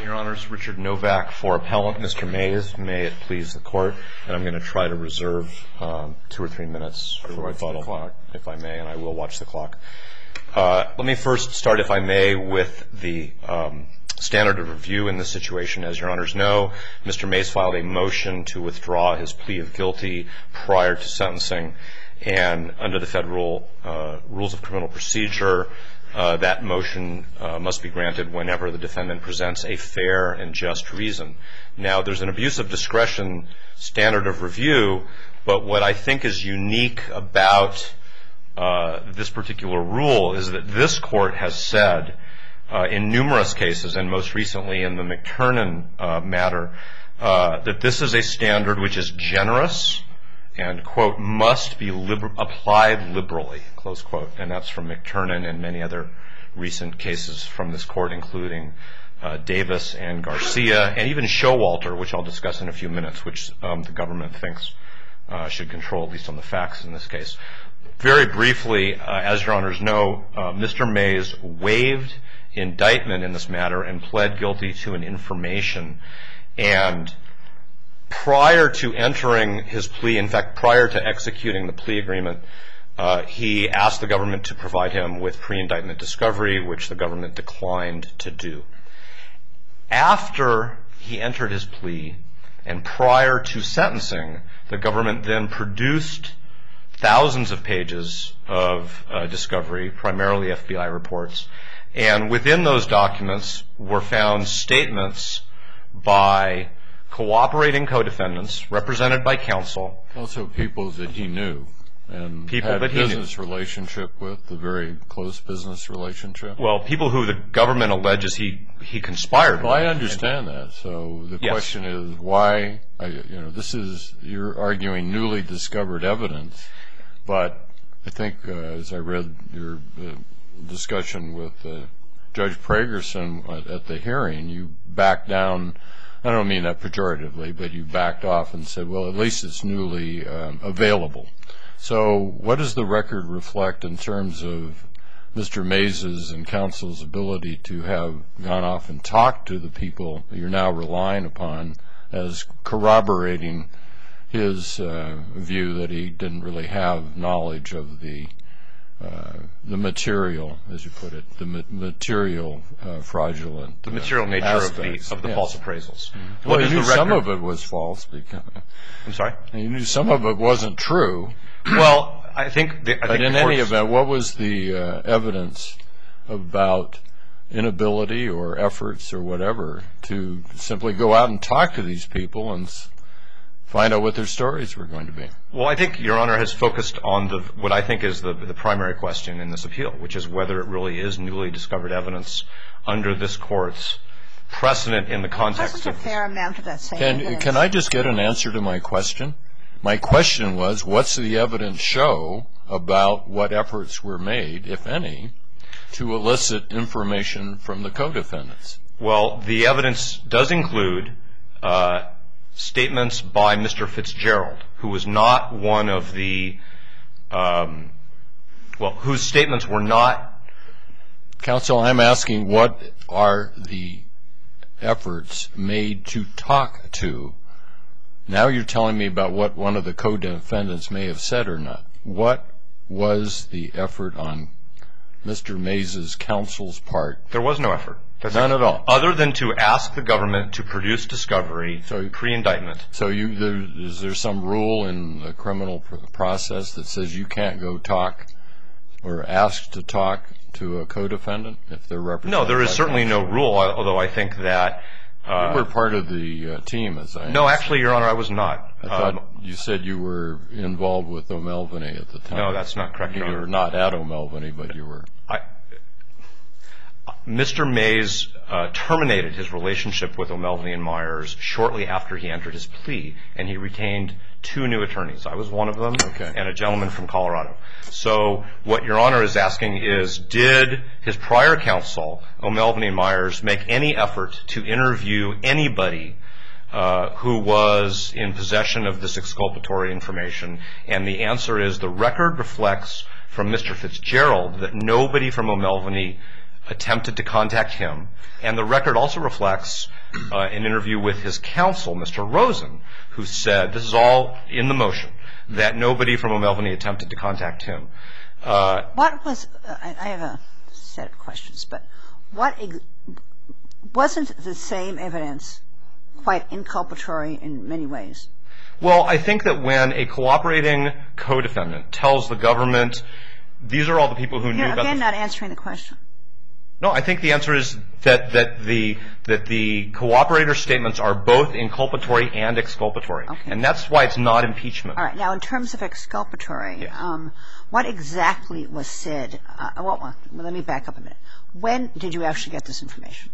morning, Your Honors. Richard Novak for Appellant Mr. Mays. May it please the Court. And I'm going to try to reserve 2 or 3 minutes for rebuttal, if I may, and I will watch the clock. Let me first start, if I may, with the standard of review in this situation. As Your Honors know, Mr. Mays filed a motion to withdraw his plea of guilty prior to sentencing. And under the federal rules of criminal procedure, that motion must be granted whenever the defendant presents a fair and just reason. Now, there's an abuse of discretion standard of review, but what I think is unique about this particular rule is that this Court has said in numerous cases, and most recently in the McTernan matter, that this is a standard which is generous and, quote, must be applied liberally, close quote. And that's from McTernan and many other recent cases from this Court, including Davis and Garcia, and even Showalter, which I'll discuss in a few minutes, which the government thinks should control, at least on the facts in this case. Very briefly, as Your Honors know, Mr. Mays waived indictment in this matter and pled guilty to an information. And prior to entering his plea, in fact, prior to executing the plea agreement, he asked the government to provide him with pre-indictment discovery, which the government declined to do. After he entered his plea and prior to sentencing, the government then produced thousands of pages of discovery, primarily FBI reports, and within those documents were found statements by cooperating co-defendants represented by counsel. Also people that he knew and had a business relationship with, a very close business relationship. Well, people who the government alleges he conspired with. Well, I understand that. So the question is why, this is, you're arguing newly discovered evidence, but I think as I read your discussion with Judge Pragerson at the hearing, you backed down. I don't mean that pejoratively, but you backed off and said, well, at least it's newly available. So what does the record reflect in terms of Mr. Mays's and counsel's ability to have gone off and talked to the people you're now relying upon as corroborating his view that he didn't really have knowledge of the material, as you put it, the material fraudulent, the material nature aspects of the false appraisals. Well, you knew some of it was false. I'm sorry? You knew some of it wasn't true. Well, I think but in any event, what was the evidence about inability or efforts or whatever to simply go out and talk to these people and find out what their stories were going to be? Well, I think Your Honor has focused on what I think is the primary question in this appeal, which is whether it really is newly discovered evidence under this Court's precedent in the context of... a fair amount of that same evidence. Can I just get an answer to my question? My question was, what's the evidence show about what efforts were made, if any, to elicit information from the co-defendants? Well, the evidence does include statements by Mr. Fitzgerald, who was not one of the, whose statements were not... Counsel, I'm asking what are the efforts made to talk to? Now you're telling me about what one of the co-defendants may have said or not. What was the effort on Mr. Mays's counsel's part? There was no effort. None at all. Other than to ask the government to produce discovery pre-indictment. So is there some rule in the criminal process that says you can't go talk or ask to talk to a co-defendant if they're represented? No, there is certainly no rule, although I think that... You were part of the team, as I understand. No, actually, Your Honor, I was not. I thought you said you were involved with O'Melveny at the time. No, that's not correct, Your Honor. You were not at O'Melveny, but you were... Mr. Mays terminated his relationship with O'Melveny and Myers shortly after he entered his plea, and he retained 2 new attorneys. I was one of them, and a gentleman from Colorado. So what Your Honor is asking is, did his prior counsel, O'Melveny and Myers, make any effort to interview anybody who was in possession of this exculpatory information? And the answer is the record reflects from Mr. Fitzgerald that nobody from O'Melveny attempted to contact him. And the record also reflects an interview with his counsel, Mr. Rosen, who said, this is all in the motion, that nobody from O'Melveny attempted to contact him. What was I have a set of questions, but wasn't the same evidence quite inculpatory in many ways? Well, I think that when a cooperating co-defendant tells the government, these are all the people who knew about again, not answering the question. No, I think the answer is that the cooperator statements are both inculpatory and exculpatory. Okay. And that's why it's not impeachment. All right. Now, in terms of exculpatory, yes. What exactly was said? Well, let me back up a minute. When did you actually get this information?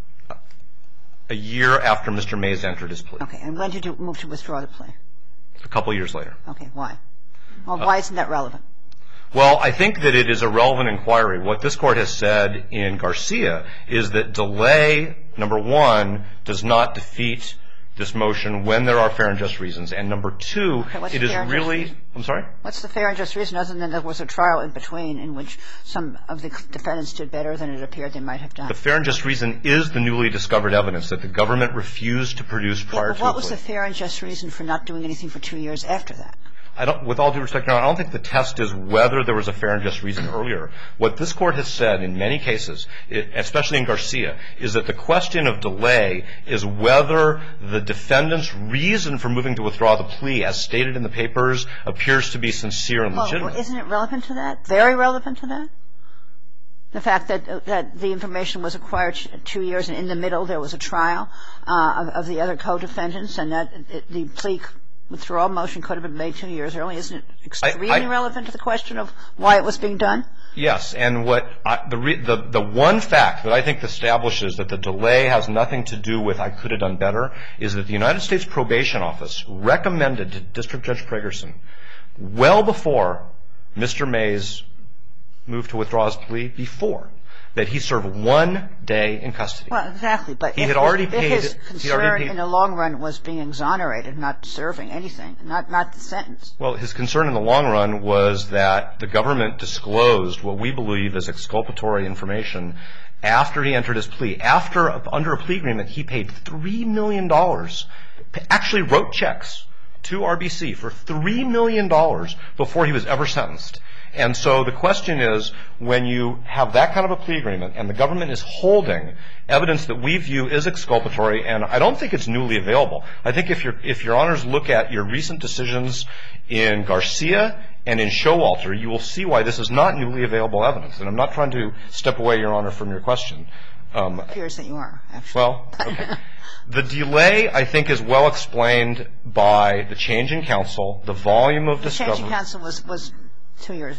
A year after Mr. Mays entered his plea. Okay. And when did you move to withdraw the plea? A couple years later. Okay. Why? Well, why isn't that relevant? Well, I think that it is a relevant inquiry. What this Court has said in Garcia is that delay, number one, does not defeat this motion when there are fair and just reasons. And number two, it is really – I'm sorry? What's the fair and just reason other than there was a trial in between in which some of the defendants did better than it appeared they might have done? The fair and just reason is the newly discovered evidence that the government refused to produce prior to the plea. What was the fair and just reason for not doing anything for 2 years after that? With all due respect, Your Honor, I don't think the test is whether there was a fair and just reason earlier. What this Court has said in many cases, especially in Garcia, is that the question of delay is whether the defendant's reason for moving to withdraw the plea, as stated in the papers, appears to be sincere and legitimate. Well, isn't it relevant to that? Very relevant to that? The fact that the information was acquired 2 years and in the middle there was a trial of the other co-defendants and that the plea withdrawal motion could have been made 2 years early. Isn't it extremely relevant to the question of why it was being done? Yes. And the one fact that I think establishes that the delay has nothing to do with I could have done better is that the United States Probation Office recommended to District Judge Pragerson well before Mr. Mays moved to withdraw his plea before that he served 1 day in custody. Well, exactly. But if his concern in the long run was being exonerated, not serving anything, not the sentence. Well, his concern in the long run was that the government disclosed what we believe is exculpatory information after he entered his plea. Under a plea agreement, he paid $3 million, actually wrote checks to RBC for $3 million before he was ever sentenced. And so the question is, when you have that kind of a plea agreement and the government is holding evidence that we view is exculpatory, and I don't think it's newly available. I think if your honors look at your recent decisions in Garcia and in Showalter, you will see why this is not newly available evidence. And I'm not trying to step away, Your Honor, from your question. It appears that you are, actually. Well, okay. The delay, I think, is well explained by the change in counsel, the volume of discovery. The change in counsel was 2 years.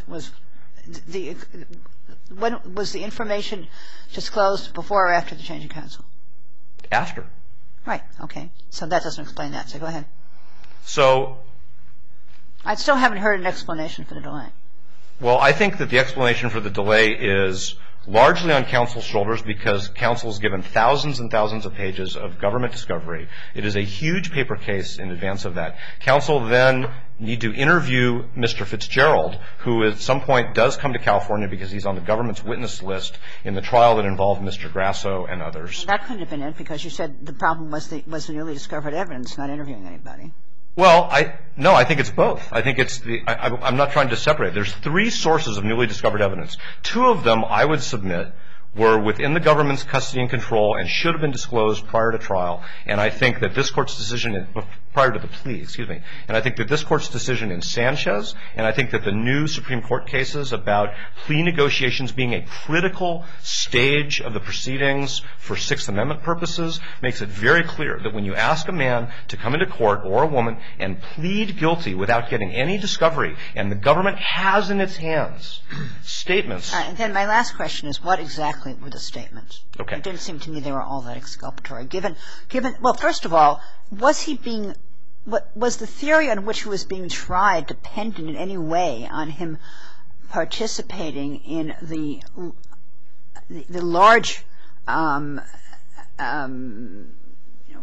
When was the information disclosed, before or after the change in counsel? After. Right. Okay. So that doesn't explain that. So go ahead. So I still haven't heard an explanation for the delay. Well, I think that the explanation for the delay is largely on counsel's shoulders because counsel has given thousands and thousands of pages of government discovery. It is a huge paper case in advance of that. Counsel then need to interview Mr. Fitzgerald, who at some point does come to California because he's on the government's witness list in the trial that involved Mr. Grasso and others. That couldn't have been it because you said the problem was the newly discovered evidence, not interviewing anybody. Well, I think it's both. I think it's I'm not trying to separate. There's 3 sources of newly discovered evidence. 2 of them, I would submit, were within the government's custody and control and should have been disclosed prior to trial. And I think that this Court's decision prior to the plea, and I think that this Court's decision in Sanchez, and I think that the new Supreme Court cases about plea negotiations being a critical stage of the proceedings for Sixth Amendment purposes makes it very clear that when you ask a man to come into court or a woman and plead guilty without getting any discovery, and the government has in its hands statements. All right, and then my last question is, what exactly were the statements? Okay. It didn't seem to me they were all that exculpatory. Well, first of all, was the theory on which he was being tried dependent in any way on him participating in the large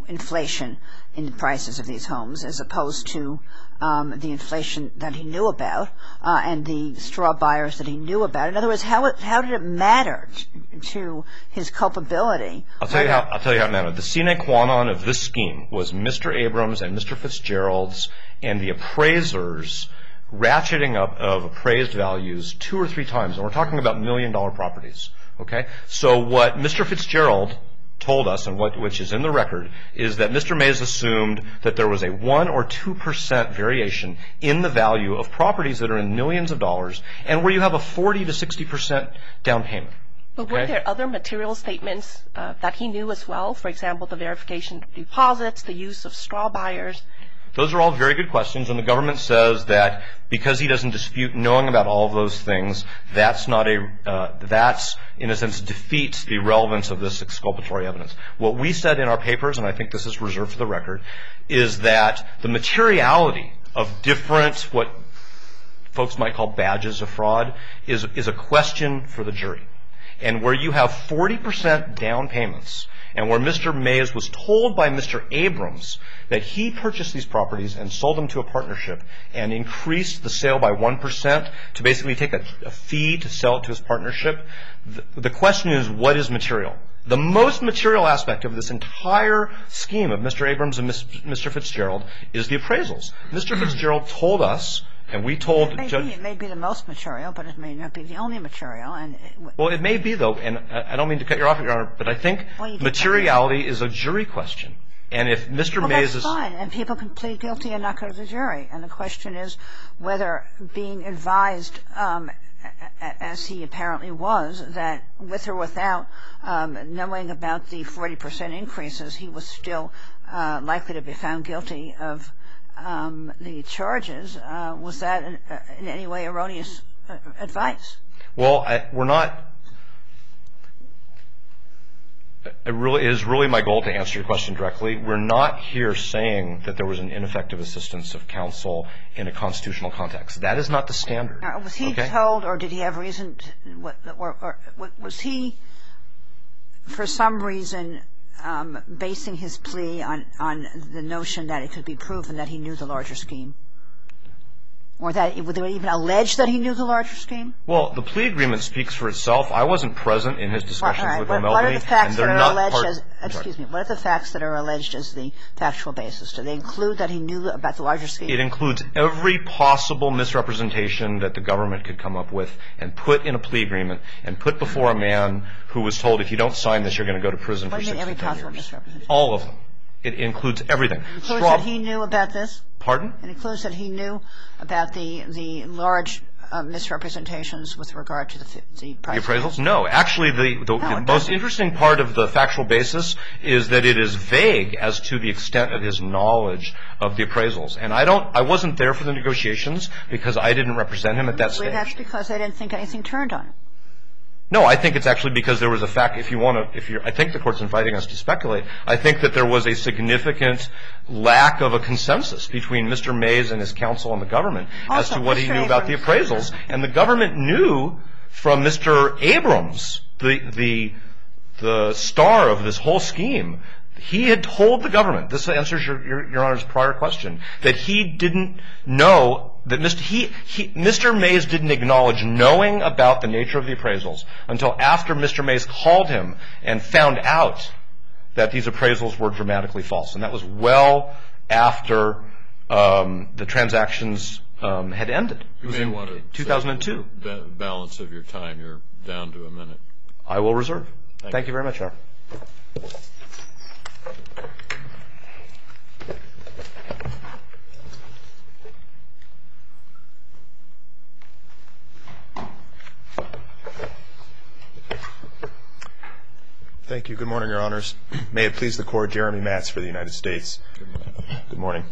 inflation in the prices of these homes as opposed to the inflation that he knew about and the straw buyers that he knew about? In other words, how did it matter to his culpability? I'll tell you how it mattered. The sine qua non of this scheme was Mr. Abrams and Mr. Fitzgerald's and the appraisers ratcheting up of appraised values 2 or 3 times. And we're talking about $1 million properties. Okay? So what Mr. Fitzgerald told us, and which is in the record, is that Mr. Mays assumed that there was a 1 or 2% variation in the value of properties that are in millions of dollars, and where you have a 40 to 60% down payment. But were there other material statements that he knew as well? For example, the verification of deposits, the use of straw buyers? Those are all very good questions, and the government says that because he doesn't dispute knowing about all of those things, that's in a sense defeats the relevance of this exculpatory evidence. What we said in our papers, and I think this is reserved for the record, is that the materiality of different, what folks might call badges of fraud, is a question for the jury. And where you have 40% down payments, and where Mr. Mays was told by Mr. Abrams that he purchased these properties and sold them to a partnership and increased the sale by 1% to basically take a fee to sell it to his partnership, the question is, what is material? The most material aspect of this entire scheme of Mr. Abrams and Mr. Fitzgerald is the appraisals. Mr. Fitzgerald told us, and we told Judge... It may be the most material, but it may not be the only material. Well, it may be, though, and I don't mean to cut you off, Your Honor, but I think materiality is a jury question. And if Mr. Mays is... Well, that's fine, and people can plead guilty and not go to the jury. And the question is whether being advised, as he apparently was, that with or without knowing about the 40% increases, he was still likely to be found guilty of the charges. Was that in any way erroneous advice? Well, we're not... It is really my goal to answer your question directly. We're not here saying that there was an ineffective assistance of counsel in a constitutional context. That is not the standard. Was he told, or did he have reason, or was he, for some reason, basing his plea on the notion that it could be proven that he knew the larger scheme? Or that would they even allege that he knew the larger scheme? Well, the plea agreement speaks for itself. I wasn't present in his discussions with O'Melveny. What are the facts that are alleged as... Excuse me. What are the facts that are alleged as the factual basis? Do they include that he knew about the larger scheme? It includes every possible misrepresentation that the government could come up with and put in a plea agreement and put before a man who was told, if you don't sign this, you're going to go to prison for 6 to 10 years. What do you mean every possible misrepresentation? All of them. It includes everything. It includes that he knew about this? Pardon? It includes that he knew about the large misrepresentations with regard to the price. The appraisals? No. Actually, the most interesting part of the factual basis is that it is vague as to the extent of his knowledge of the appraisals. And I wasn't there for the negotiations because I didn't represent him at that stage. That's because they didn't think anything turned on him. No, I think it's actually because there was a fact. I think the court's inviting us to speculate. I think that there was a significant lack of a consensus between Mr. Mays and his counsel and the government as to what he knew about the appraisals. And the government knew from Mr. Abrams, the star of this whole scheme, he had told the government, this answers your Honor's prior question, that he didn't know that Mr. Mays didn't acknowledge knowing about the nature of the appraisals until after Mr. Mays called him and found out that these appraisals were dramatically false. And that was well after the transactions had ended. It was in 2002. The balance of your time, you're down to a minute. I will reserve. Thank you very much, Your Honor. Thank you. Good morning, Your Honors. May it please the Court, Jeremy Matz for the United States. Good morning.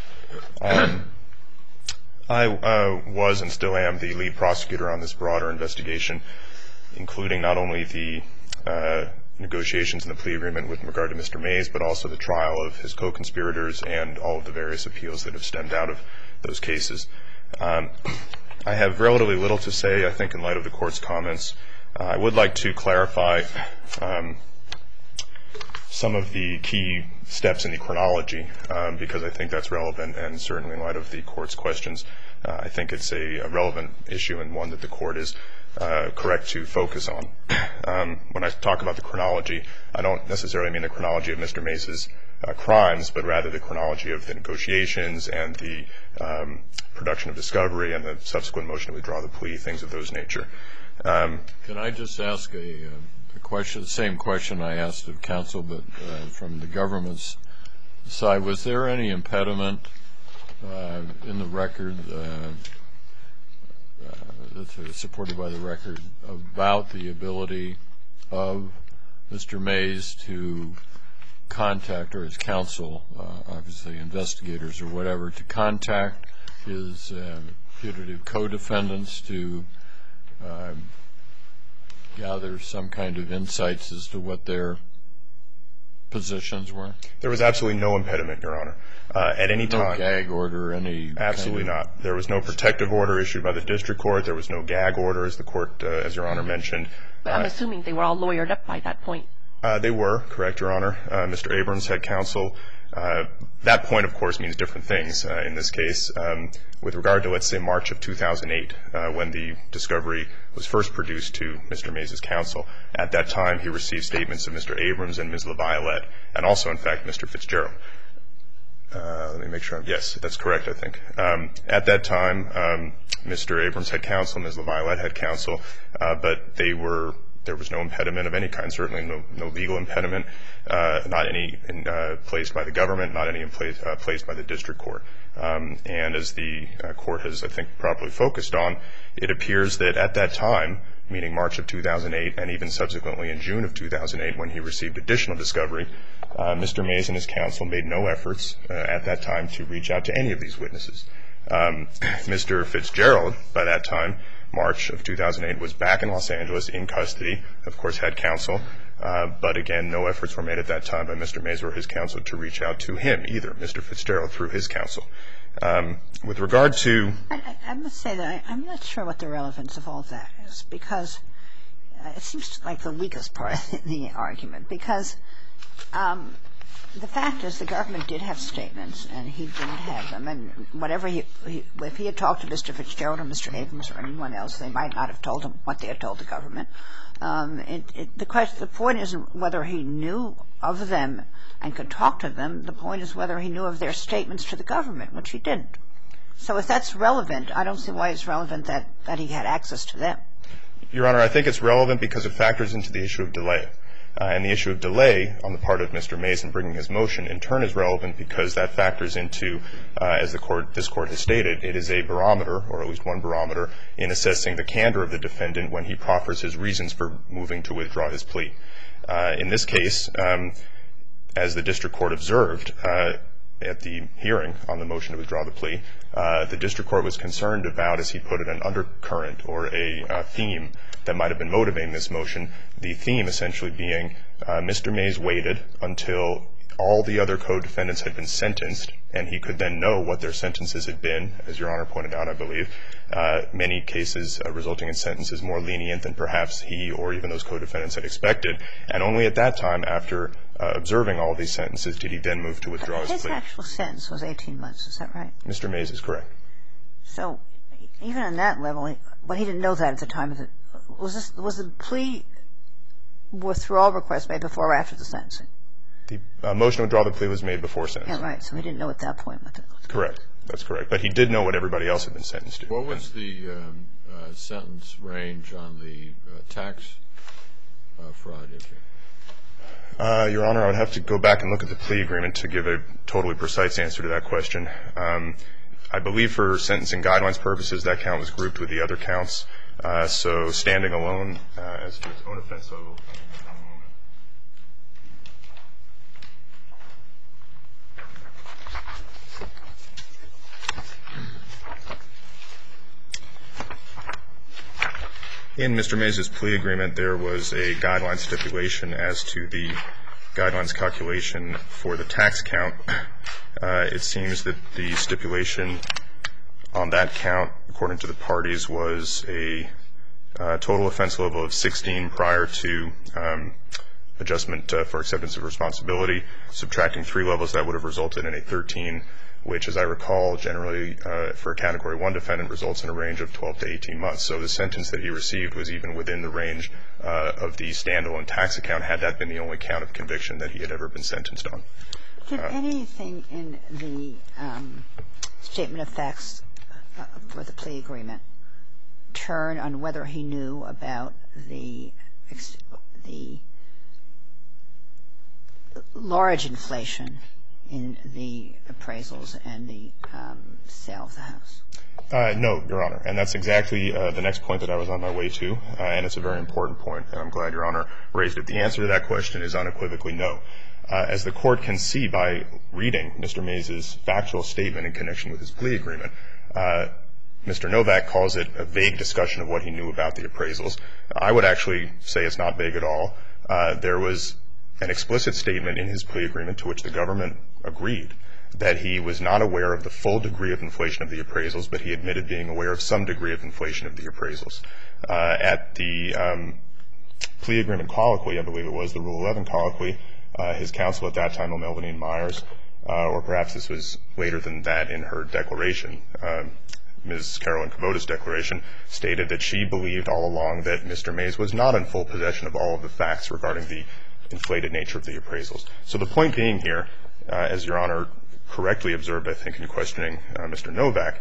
I was and still am the lead prosecutor on this broader investigation, including not only the negotiations and the plea agreement with regard to Mr. Mays, but also the trial of his co-conspirators and all of the various appeals that have stemmed out of those cases. I have relatively little to say, I think, in light of the Court's comments. I would like to clarify some of the key steps in the chronology, because I think that's relevant, and certainly in light of the Court's questions, I think it's a relevant issue and one that the Court is correct to focus on. When I talk about the chronology, I don't necessarily mean the chronology of Mr. Mays' crimes, but rather the chronology of the negotiations and the production of discovery and the subsequent motion to withdraw the plea, things of those nature. Can I just ask a question, the same question I asked of counsel, but from the government's side? Was there any impediment in the record that's supported by the record about the ability of Mr. Mays to contact, or his counsel, obviously investigators or whatever, to contact his putative co-defendants to gather some kind of insights as to what their positions were? There was absolutely no impediment, Your Honor. At any time. No gag order, any? Absolutely not. There was no protective order issued by the district court. There was no gag order, as the Court, as Your Honor mentioned. But I'm assuming they were all lawyered up by that point. They were, correct, Your Honor. Mr. Abrams had counsel. That point, of course, means different things in this case. With regard to, let's say, March of 2008, when the discovery was first produced to Mr. Mays' counsel, at that time he received statements of Mr. Abrams and Ms. LaViolette, and also, in fact, Mr. Fitzgerald. Let me make sure. Yes, that's correct, I think. At that time, Mr. Abrams had counsel, Ms. LaViolette had counsel, but there was no impediment of any kind, certainly no legal impediment, not any placed by the government, not any placed by the district court. And as the court has, I think, properly focused on, it appears that at that time, meaning March of 2008, and even subsequently in June of 2008 when he received additional discovery, Mr. Mays and his counsel made no efforts at that time to reach out to any of these witnesses. Mr. Fitzgerald, by that time, March of 2008, was back in Los Angeles in custody, of course had counsel, but again, no efforts were made at that time by Mr. Mays or his counsel to reach out to him either, Mr. Fitzgerald, through his counsel. With regard to... I must say that I'm not sure what the relevance of all that is, because it seems like the weakest part of the argument, because the fact is the government did have statements and he didn't have them, and whatever if he had talked to Mr. Fitzgerald or Mr. Abrams or anyone else, they might not have told him what they had told the government. The point isn't whether he knew of them and could talk to them. The point is whether he knew of their statements to the government, which he didn't. So if that's relevant, I don't see why it's relevant that he had access to them. Your Honor, I think it's relevant because it factors into the issue of delay. And the issue of delay on the part of Mr. Mays in bringing his motion in turn is relevant because that factors into, as this Court has stated, it is a barometer, or at least one barometer, in assessing the candor of the defendant when he proffers his reasons for moving to withdraw his plea. In this case, as the district court observed at the hearing on the motion to withdraw the plea, the district court was concerned about, as he put it, an undercurrent or a theme that might have been motivating this motion, the theme essentially being Mr. Mays waited until all the other co-defendants had been sentenced, and he could then know what their sentences had been, as Your Honor pointed out, I believe. Many cases resulting in sentences more lenient than perhaps he or even those co-defendants had expected. And only at that time, after observing all these sentences, did he then move to withdraw his plea. His actual sentence was 18 months. Is that right? Mr. Mays is correct. So even on that level, but he didn't know that at the time of the – was the plea withdrawal request made before or after the sentencing? The motion to withdraw the plea was made before sentencing. Yeah, right. So he didn't know at that point what the – Correct. That's correct. But he did know what everybody else had been sentenced to. What was the sentence range on the tax fraud issue? Your Honor, I would have to go back and look at the plea agreement to give a totally precise answer to that question. I believe for sentencing guidelines purposes, that count was grouped with the other counts. So standing alone as to its own offense level. In Mr. Mays' plea agreement, there was a guideline stipulation as to the guidelines calculation for the tax count. It seems that the stipulation on that count, according to the parties, was a total offense level of 16 prior to adjustment for acceptance of responsibility. Subtracting 3 levels, that would have resulted in a 13, which, as I recall, generally for a Category 1 defendant results in a range of 12 to 18 months. So the sentence that he received was even within the range of the standalone tax account, had that been the only count of conviction that he had ever been sentenced on. Did anything in the statement of facts for the plea agreement turn on whether he knew about the large inflation in the appraisals and the sale of the house? No, Your Honor, and that's exactly the next point that I was on my way to, and it's a very important point, and I'm glad Your Honor raised it. The answer to that question is unequivocally no. As the Court can see by reading Mr. Mays' factual statement in connection with his plea agreement, Mr. Novak calls it a vague discussion of what he knew about the appraisals. I would actually say it's not vague at all. There was an explicit statement in his plea agreement to which the government agreed that he was not aware of the full degree of inflation of the appraisals, but he admitted being aware of some degree of inflation of the appraisals. At the plea agreement colloquy, I believe it was, the Rule 11 colloquy, his counsel at that time, O'Melveny Myers, or perhaps this was later than that in her declaration, Ms. Carolyn Kubota's declaration, stated that she believed all along that Mr. Mays was not in full possession of all of the facts regarding the inflated nature of the appraisals. So the point being here, as Your Honor correctly observed, I think, in questioning Mr. Novak,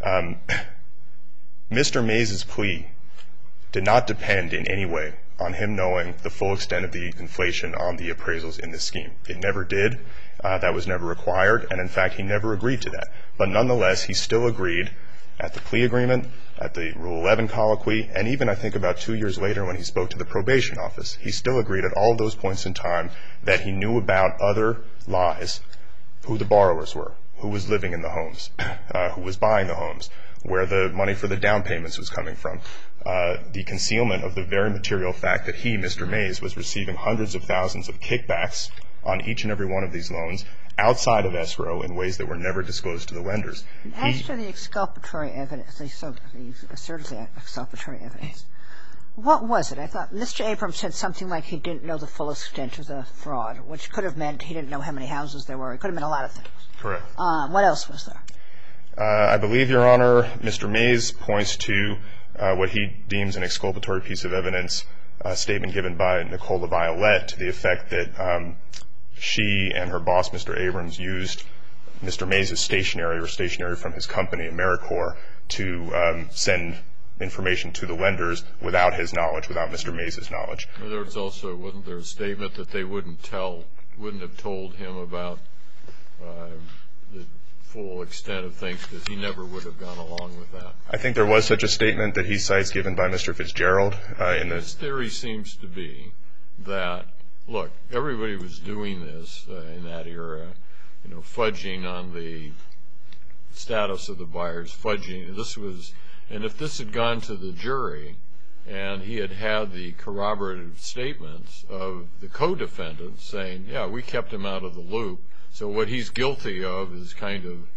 Mr. Mays' plea did not depend in any way on him knowing the full extent of the inflation on the appraisals in this scheme. It never did. That was never required, and in fact, he never agreed to that. But nonetheless, he still agreed at the plea agreement, at the Rule 11 colloquy, and even I think about 2 years later when he spoke to the probation office, he still agreed at all those points in time that he knew about other lies, who the borrowers were, who was living in the homes, who was buying the homes, where the money for the down payments was coming from, the concealment of the very material fact that he, Mr. Mays, was receiving hundreds of thousands of kickbacks on each and every one of these loans outside of escrow in ways that were never disclosed to the lenders. As to the exculpatory evidence, the asserted exculpatory evidence, what was it? I thought Mr. Abrams said something like he didn't know the full extent of the fraud, which could have meant he didn't know how many houses there were. It could have meant a lot of things. Correct. What else was there? I believe, Your Honor, Mr. Mays points to what he deems an exculpatory piece of evidence, a statement given by Nicole LaViolette to the effect that she and her boss, Mr. Abrams, used Mr. Mays' stationery from his company, AmeriCorps, to send information to the lenders without his knowledge, without Mr. Mays' knowledge. There was also, wasn't there a statement that they wouldn't have told him about the full extent of things because he never would have gone along with that? I think there was such a statement that he cites given by Mr. Fitzgerald. His theory seems to be that, look, everybody was doing this in that era, fudging on the status of the buyers, fudging. And if this had gone to the jury and he had had the corroborative statements of the co-defendants saying, yeah, we kept him out of the loop, so what he's guilty of is kind of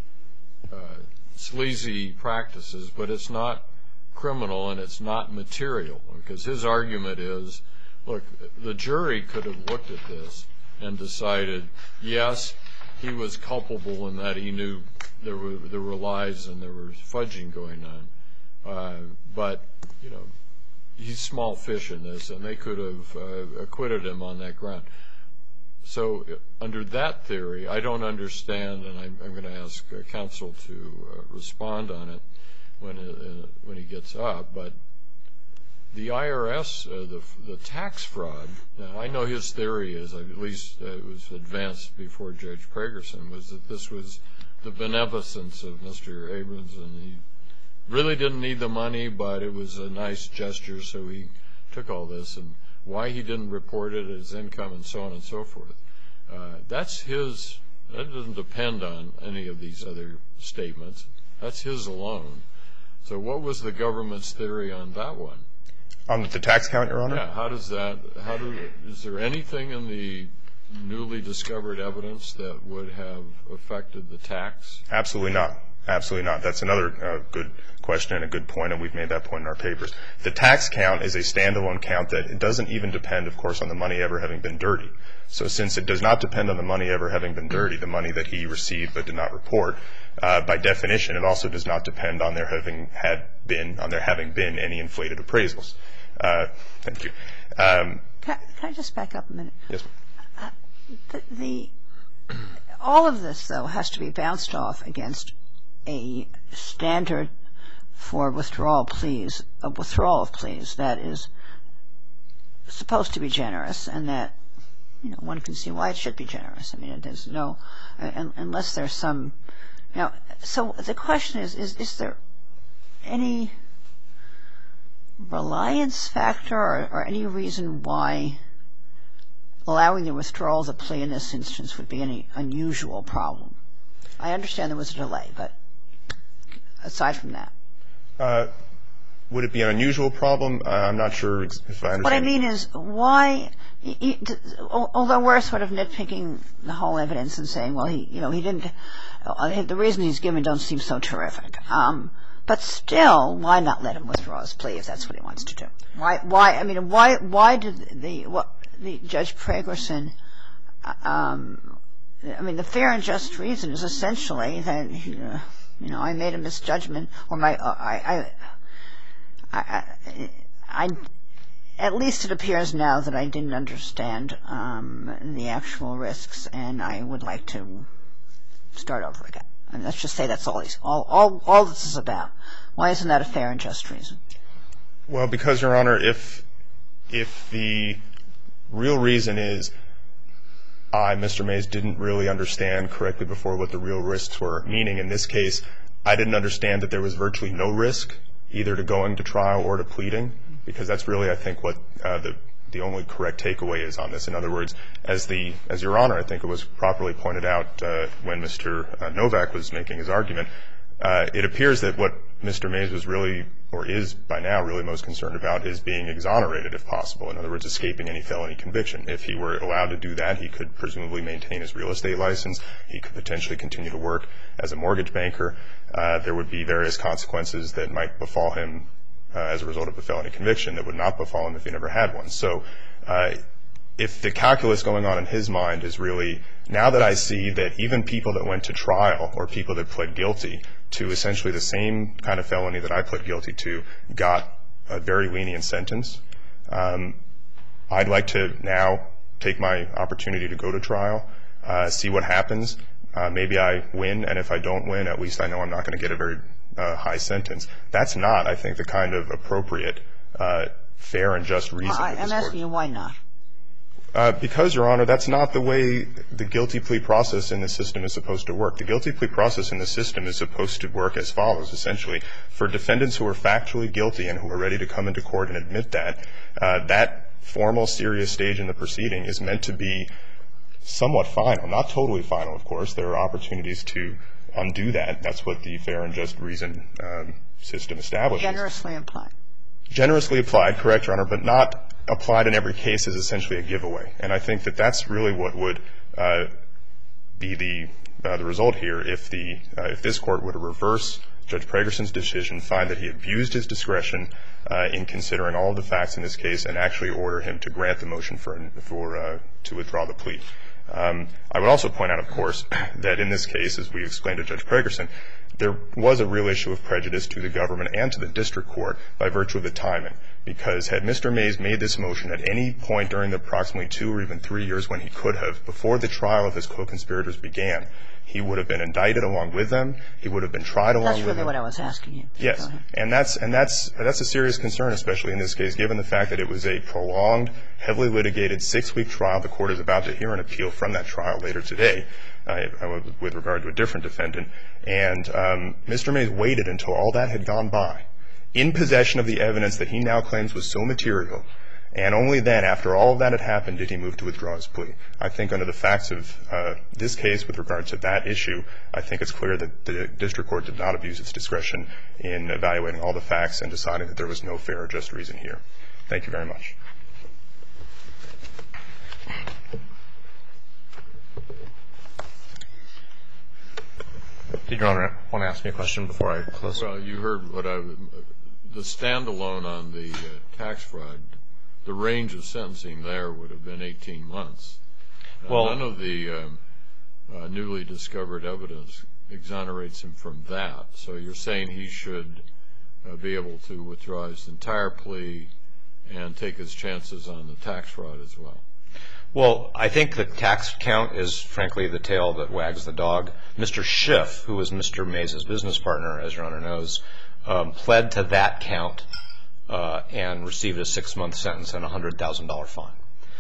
sleazy practices, but it's not criminal and it's not material. Because his argument is, look, the jury could have looked at this and decided, yes, he was culpable in that he knew there were lies and there was fudging going on. But, he's small fish in this, and they could have acquitted him on that ground. So under that theory, I don't understand, and I'm going to ask counsel to respond on it when he gets up, but the IRS, the tax fraud, now I know his theory is, at least it was advanced before Judge Pragerson, was that this was the beneficence of Mr. Abrams, and he really didn't need the money, but it was a nice gesture, so he took all this, and why he didn't report it as income and so on and so forth. That doesn't depend on any of these other statements. That's his alone. So what was the government's theory on that one? On the tax count, Your Honor? Yeah, is there anything in the newly discovered evidence that would have affected the tax? Absolutely not. Absolutely not. That's another good question and a good point, and we've made that point in our papers. The tax count is a standalone count that it doesn't even depend, of course, on the money ever having been dirty. So since it does not depend on the money ever having been dirty, the money that he received but did not report, by definition, it also does not depend on there having been any inflated appraisals. Thank you. Can I just back up a minute? Yes, ma'am. All of this, though, has to be bounced off against a standard for withdrawal of pleas that is supposed to be generous, and that one can see why it should be generous. I mean, there's no unless there's some. Now, so the question is there any reliance factor or any reason why allowing the withdrawal of the plea in this instance would be any unusual problem? I understand there was a delay, but aside from that. Would it be an unusual problem? I'm not sure if I understand. What I mean is why, although we're sort of nitpicking the whole evidence and saying, well, he didn't, the reasons he's given don't seem so terrific. But still, why not let him withdraw his plea if that's what he wants to do? Why did the Judge Pragerson, the fair and just reason is essentially that, I made a misjudgment, or at least it appears now that I didn't understand the actual risks, and I would like to start over again. And let's just say that's all this is about. Why isn't that a fair and just reason? Well, because, Your Honor, if the real reason is Mr. Mays, didn't really understand correctly before what the real risks were, meaning in this case, I didn't understand that there was virtually no risk either to going to trial or to pleading, because that's really, I think, what the only correct takeaway is on this. In other words, as Your Honor, I think it was properly pointed out when Mr. Novak was making his argument, it appears that what Mr. Mays was really, or is by now really most concerned about, is being exonerated if possible. In other words, escaping any felony conviction. If he were allowed to do that, he could presumably maintain his real estate license. He could potentially continue to work as a mortgage banker. There would be various consequences that might befall him as a result of a felony conviction that would not befall him if he never had one. So if the calculus going on in his mind is really, now that I see that even people that went to trial or people that pled guilty to essentially the same kind of felony that I pled guilty to got a very lenient sentence, I'd like to now take my opportunity to go to trial, see what happens. Maybe I win, and if I don't win, at least I know I'm not going to get a very high sentence. That's not, I think, the kind of appropriate, fair and just reason. I'm asking you why not. Because, Your Honor, that's not the way the guilty plea process in the system is supposed to work. The guilty plea process in the system is supposed to work as follows, essentially. For defendants who are factually guilty and who are ready to come into court and admit that, that formal, serious stage in the proceeding is meant to be somewhat final. Not totally final, of course. There are opportunities to undo that. That's what the fair and just reason system establishes. Generously applied. Generously applied, correct, Your Honor, but not applied in every case as essentially a giveaway. And I think that that's really what would be the result here if this Court were to reverse Judge Pragerson's decision, find that he abused his discretion in considering all of the facts in this case, and actually order him to grant the motion to withdraw the plea. I would also point out, of course, that in this case, as we explained to Judge Pragerson, there was a real issue of prejudice to the government and to the district court by virtue of the timing. Because had Mr. Mays made this motion at any point during the approximately 2 or even 3 years when he could have, before the trial of his co-conspirators began, he would have been indicted along with them. He would have been tried along with them. That's really what I was asking you. Yes. And that's a serious concern, especially in this case, given the fact that it was a prolonged, heavily litigated 6-week trial. The Court is about to hear an appeal from that trial later today with regard to a different defendant. And Mr. Mays waited until all that had gone by, in possession of the evidence that he now claims was so material. And only then, after all of that had happened, did he move to withdraw his plea. I think under the facts of this case with regard to that issue, I think it's clear that the district court did not abuse its discretion in evaluating all the facts and deciding that there was no fair or just reason here. Thank you very much. Did Your Honor, want to ask me a question before I close? Well, you heard the standalone on the tax fraud, the range of sentencing there would have been 18 months. None of the newly discovered evidence exonerates him from that. So you're saying he should be able to withdraw his entire plea and take his chances on the tax fraud as well? Well, I think the tax count is, frankly, the tail that wags the dog. Mr. Schiff, who was Mr. Mays' business partner, as Your Honor knows, pled to that count and received a 6-month sentence and a $100,000 fine.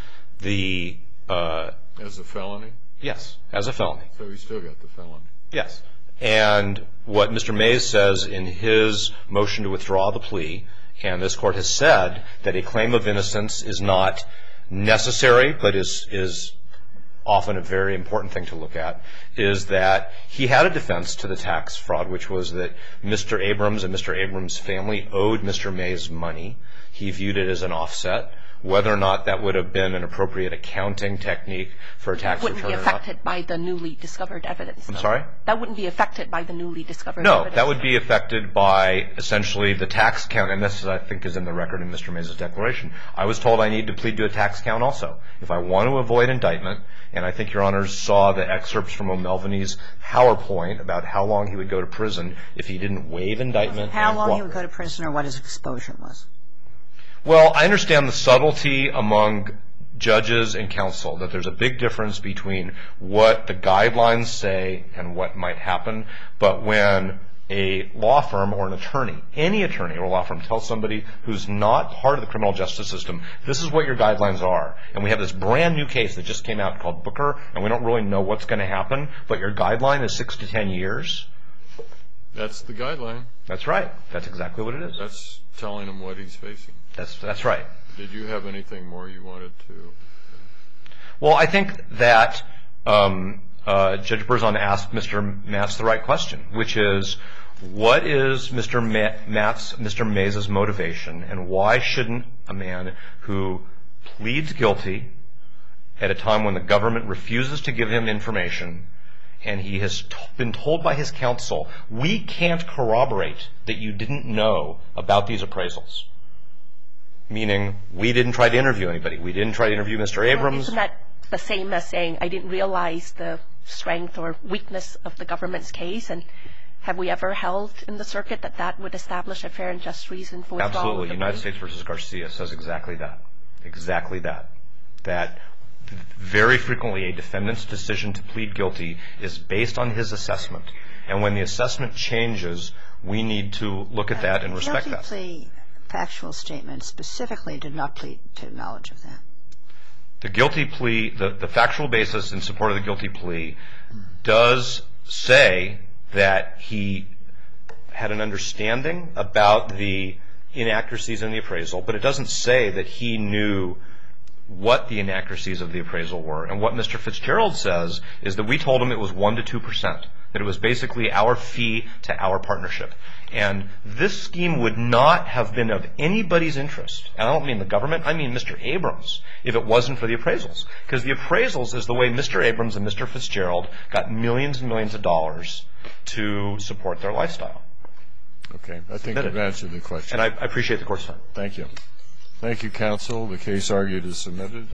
As a felony? Yes, as a felony. So he still got the felony? Yes. And what Mr. Mays says in his motion to withdraw the plea, and this Court has said that a claim of innocence is not necessary, but is often a very important thing to look at, is that he had a defense to the tax fraud, which was that Mr. Abrams and Mr. Abrams' family owed Mr. Mays money. He viewed it as an offset. Whether or not that would have been an appropriate accounting technique for a tax return or not. Wouldn't be affected by the newly discovered evidence. I'm sorry? That wouldn't be affected by the newly discovered evidence. No, that would be affected by essentially the tax count, and this, I think, is in the record in Mr. Mays' declaration. I was told I need to plead to a tax count also. If I want to avoid indictment, and I think Your Honors saw the excerpts from O'Melveny's PowerPoint about how long he would go to prison if he didn't waive indictment. How long he would go to prison or what his exposure was? Well, I understand the subtlety among judges and counsel, that there's a big difference between what the guidelines say and what might happen. But when a law firm or an attorney, any attorney or law firm, tells somebody who's not part of the criminal justice system, this is what your guidelines are, and we have this brand new case that just came out called Booker, and we don't really know what's going to happen, but your guideline is 6 to 10 years. That's the guideline. That's right. That's exactly what it is. That's telling him what he's facing. That's right. Did you have anything more you wanted to? Well, I think that Judge Berzon asked Mr. Matz the right question, which is, what is Mr. Mays' motivation, and why shouldn't a man who pleads guilty at a time when the government refuses to give him information, and he has been told by his counsel, we can't corroborate that you didn't know about these appraisals? Meaning, we didn't try to interview anybody. We didn't try to interview Mr. Abrams. Isn't that the same as saying, I didn't realize the strength or weakness of the government's case? And have we ever held in the circuit that that would establish a fair and just reason for withdrawal? Absolutely. United States v. Garcia says exactly that. Exactly that. That very frequently a defendant's decision to plead guilty is based on his assessment. And when the assessment changes, we need to look at that and respect that. The guilty plea factual statement specifically did not plead to knowledge of that. The guilty plea, the factual basis in support of the guilty plea does say that he had an understanding about the inaccuracies in the appraisal, but it doesn't say that he knew what the inaccuracies of the appraisal were. And what Mr. Fitzgerald says is that we told him it was 1% to 2%, that it was basically our fee to our partnership. And this scheme would not have been of anybody's interest, and I don't mean the government, I mean Mr. Abrams, if it wasn't for the appraisals. Because the appraisals is the way Mr. Abrams and Mr. Fitzgerald got millions and millions of dollars to support their lifestyle. Okay. I think you've answered the question. And I appreciate the Court's time. Thank you. Thank you, counsel. The case argued is submitted.